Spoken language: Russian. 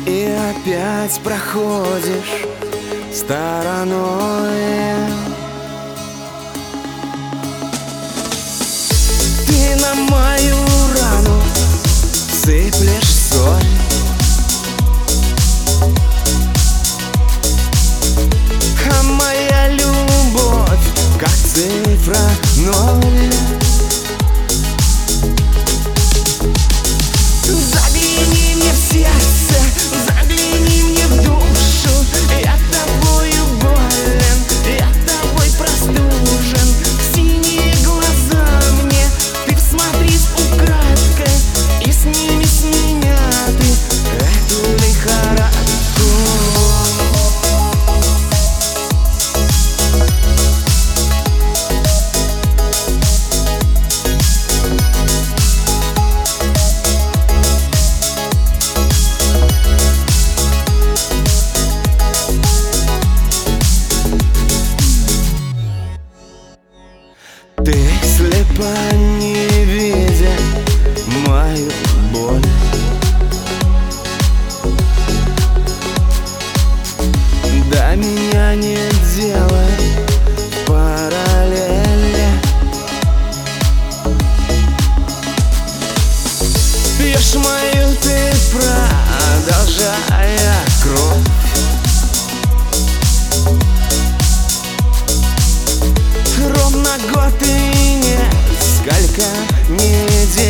И опять проходишь стороной. Ты на мою рану сыплешь соль, а моя любовь как цифра 0. Загляни мне в сердце, загляни мне в душу. Я тобою болен, я тобой простужен. Синие глаза мне ты всмотрись украдкой, и сними с меня ты эту лихорадку. Ты слепа, не видя мою боль. До меня нет дела в параллели. Пьешь мою ты, продолжая кровь. Ровно год и несколько недель.